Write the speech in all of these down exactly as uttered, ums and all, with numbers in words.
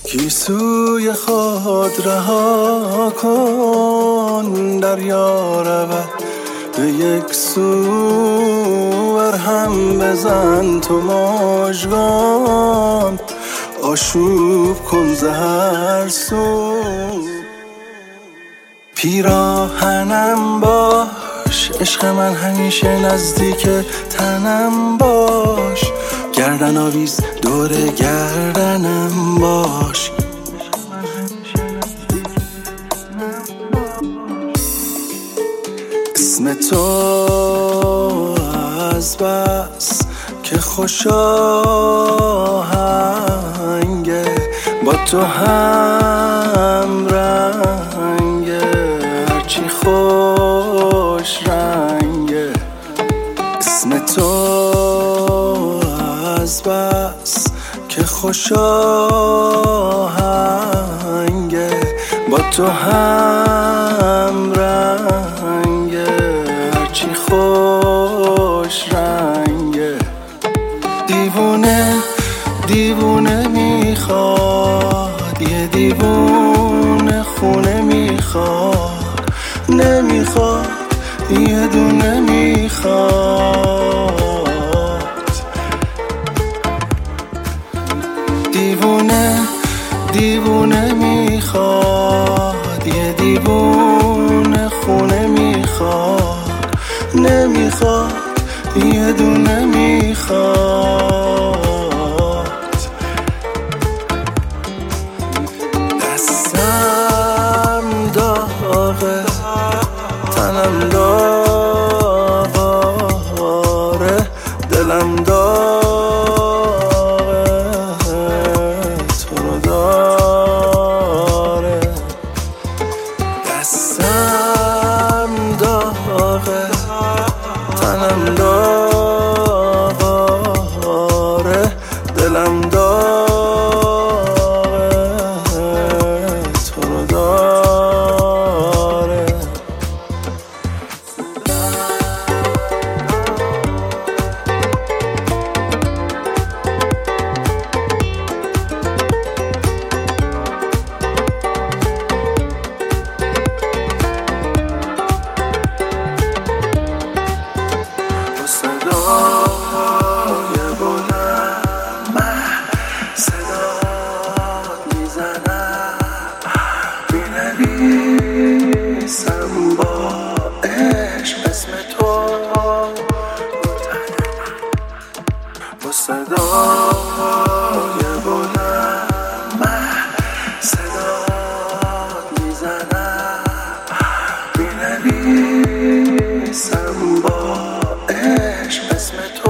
گیسوی خود رها کن، دریا رود به یک سو، بر هم بزن تو مژگان، آشوب کن ز هر سو. پیراهنم باش عشق من، همیشه نزدیک تنم باش، گردن آویز دور گردنم باش. اسم تو از بس که خوش آهنگه، با تو هم رنگه، هرچی خوش رنگه. اسم تو از بس که خوش آهنگه، با تو هم رنگه، هرچی خوش رنگه. دیوونه دیوونه میخواد، یه دیوونه خونه میخواد، نمیخواد یه دونه میخواد. دیوونه دیوونه میخواد، یه دیوونه خونه میخواد، نمیخواد یه دونه میخواد. دستم داغه، تنم داغه، دلم داغه، تو رو داره. دستم داغه، تنم داغه، دلم داغه، تو رو داره. بنویسم با عشق اسم تو با صدای بلند، صدات میزنم. بنویسم با عشق اسم تو.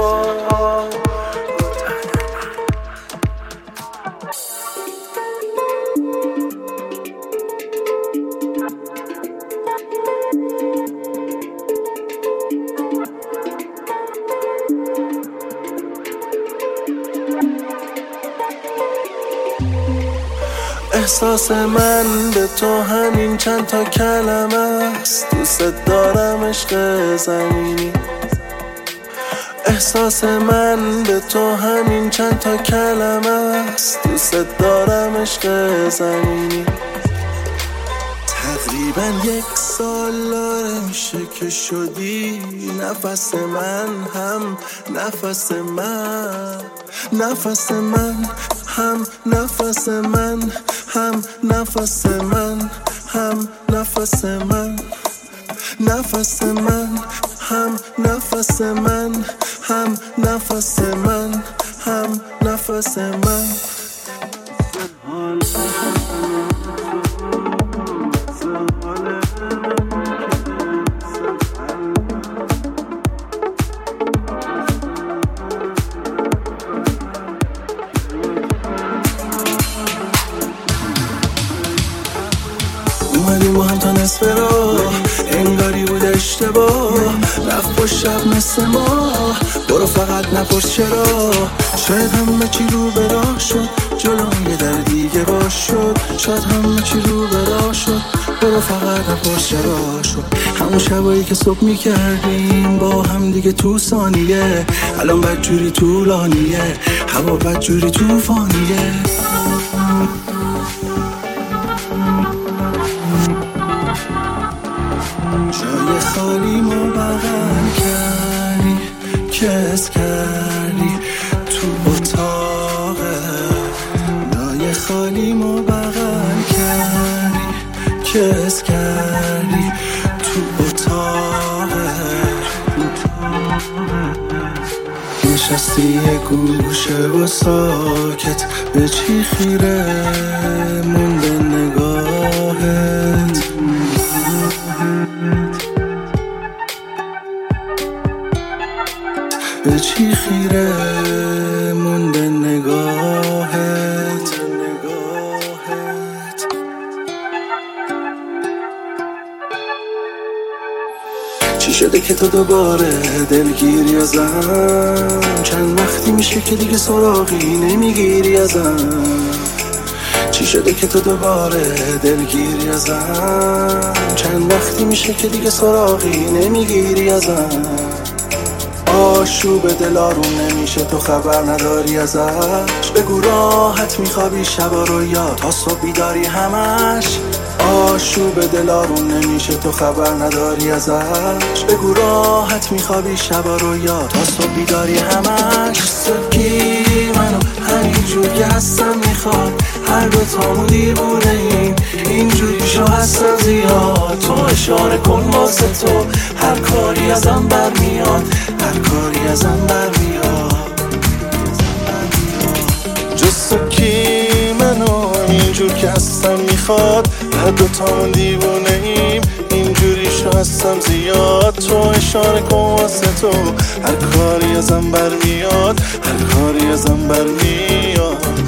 احساس من به تو همین چند تا کلمه است، دوست دارم عشق زمینی. احساس من به تو همین چند تا کلمه است، دوست دارم عشق زمینی. تقریبا یک سال داره میشه که شدی نفس من، هم نفس من، نفس من، هم نفس من، هم نفس من، هم نفس من، نفس من، هم نفس من، هم نفس من، هم نفس من. اومدیم با هم تا نصف راه، انگاری بود اشتباه، رفت با شب مثل ما. برو فقط نپرس چرا، شاید همه چی رو به راه شد، جلوی در دیگه باش شد. شاید همه چی رو به راه شد، برو فقط نپرس چرا شد. همون شبایی که صبح میکردیم با هم دیگه تو ثانیه، الان بدجوری طولانیه، هوا بدجوری توفانیه. کس کردی تو اتاق نای خالیمو بغل کردی کس کردی تو اتاق نشستی یه گوشه و ساکت به چی خیره مونده نگاهت به چی خیره مونده نگاهت چی شده که تو دوباره دلگیری ازم چند وقتی میشه که دیگه سراغی نمیگیری ازم چی شده که تو دوباره دلگیری ازم چند وقتی میشه که دیگه سراغی نمیگیری ازم آشوب دل آروم نمیشه تو خبر نداری ازش بگو راحت میخوابی شبا رو یا تا صبح بیداری همش آشوب دل آروم نمیشه تو خبر نداری ازش بگو راحت میخوابی شبا رو یا تا صبح بیداری همش سکی منو همینجور که هستم میخواد هر دو تامو دیوونه ایم اینجوری شو هستم زیاد تو اشاره کن واسه تو هر کاری ازم برمیاد هر کاری ازم برمیاد جز تو کی منو اینجور که هستم میخواد هر دوتامون دیوونه ایم اینجوری شو هستم زیاد تو اشاره کن واسه تو هر کاری ازم برمیاد هر کاری ازم برمیاد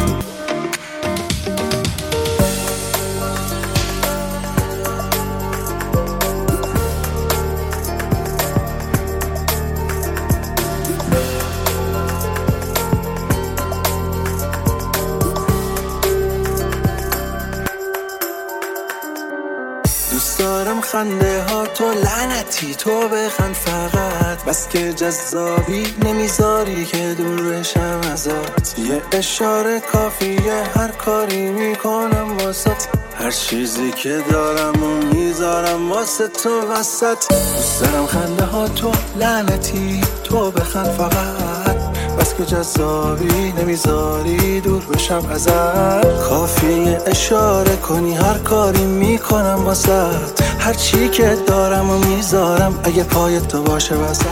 دوست دارم خنده ها تو لعنتی تو بخند فقط بس که جذابی نمیذاری که دور بشم ازت یه اشاره کافیه هر کاری میکنم واسط هر چیزی که دارم و میذارم واسه تو وسط دوست دارم خنده ها تو لعنتی تو بخند فقط بس که جذابی نمیذاری دور بشم ازت کافیه اشاره کنی هر کاری میکنم واسط هر چی که دارم و میذارم اگه پای تو باشه وسط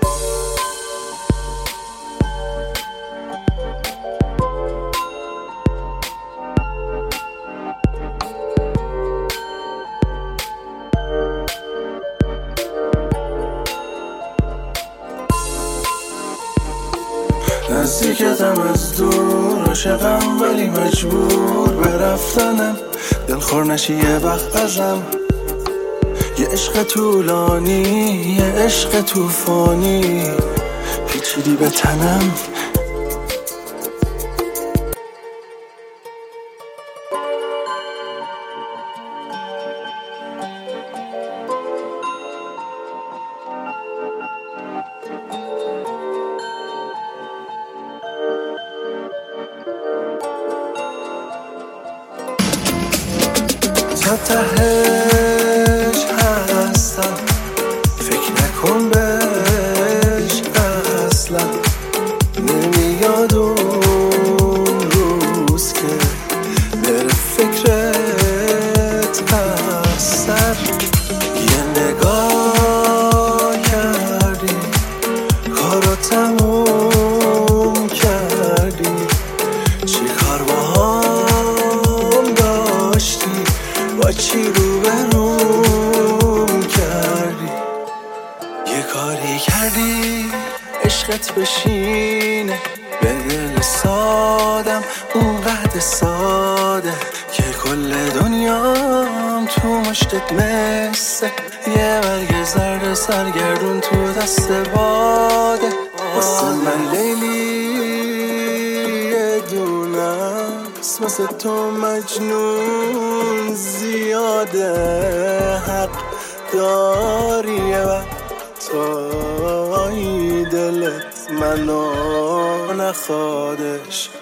نزدیکتم از دور عاشقم ولی مجبور به رفتنم دلخور نشی یه وقت ازم یه عشق طولانی یه عشق توفانی پیچیدی به تنم تا تهش هستم فکر نکن بهش اصلا نمیاد اون روز که بره فکرت از سر یه نگاه کردی کارو تموم کردی چی کار با هم داشتی با چی رو بروم کردی یه کاری کردی عشقت بشینه به دل سادم اونقدر ساده که کل دنیام تو مشتت مثل یه برگ زرد سرگردون تو دست باده واسه من لیلی یه دونم واسه تو مجنون زیاده حق داری یه وقتایی دلت منو نخوادش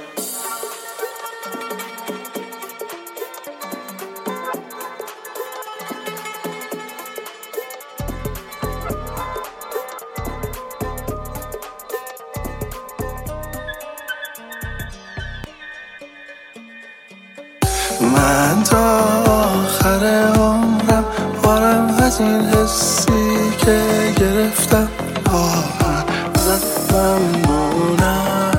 از این حسی که گرفتم آه زد ممنونم.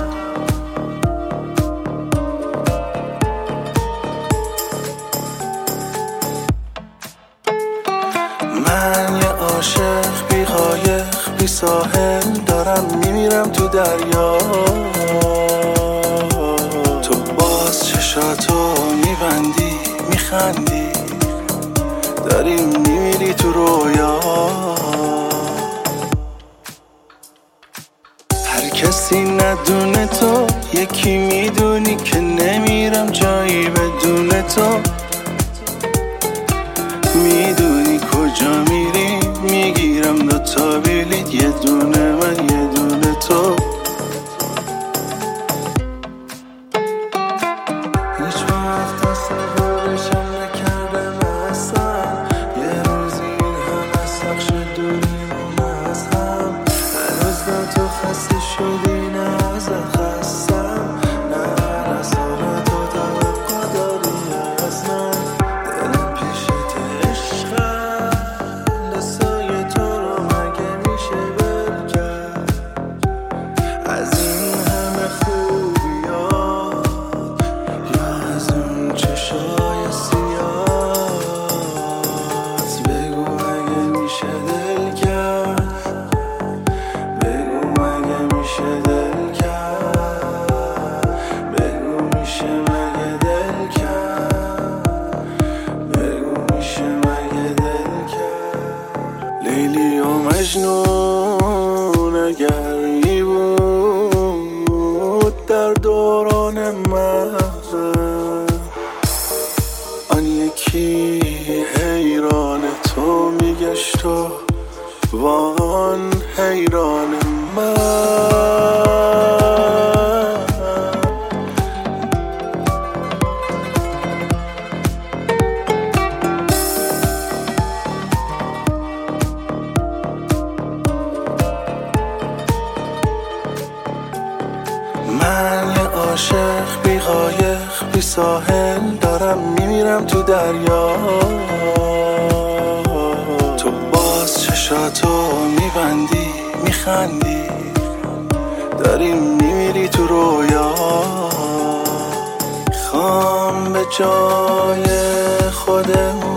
من یه عاشق بی قایق بی ساحل دارم میمیرم تو دریا. تو باز چشاتو میبندی میخندی داری میمیری تو رویا. هر کسی ندونه تو یکی میدونی که نمیرم جایی بدون تو. میدونی کجا میری میگیرم دوتا بلیط یه دونه من یه دونه تو. هیچ وقت تصورشم نکردم اصلا یه روزی این همه سخت شد دوریم از هم. هنوز نه تو خسته شدی نه ازت خستم نه هر از حالا تو توقع داری از من. دلم پیشت عشقم دستای تو رو مگه میشه ول کرد از این همه خوبیات یا از اون چشای سیاهت. بگو مگه میشه دل کرد بگو مگه میشه دل کرد بگو میشه مگه دل کرد بگو میشه مگه دل کرد. لیلی و مجنون اگر ای بود در دوران مغز آن یکی حیران تو میگشت و وان حیران من. من یه عاشق بی قایق بی ساحل دارم میمیرم تو دریا. تو باز چشاتو میبندی میخندی داری میمیری تو رویا. خوام به جای خودمون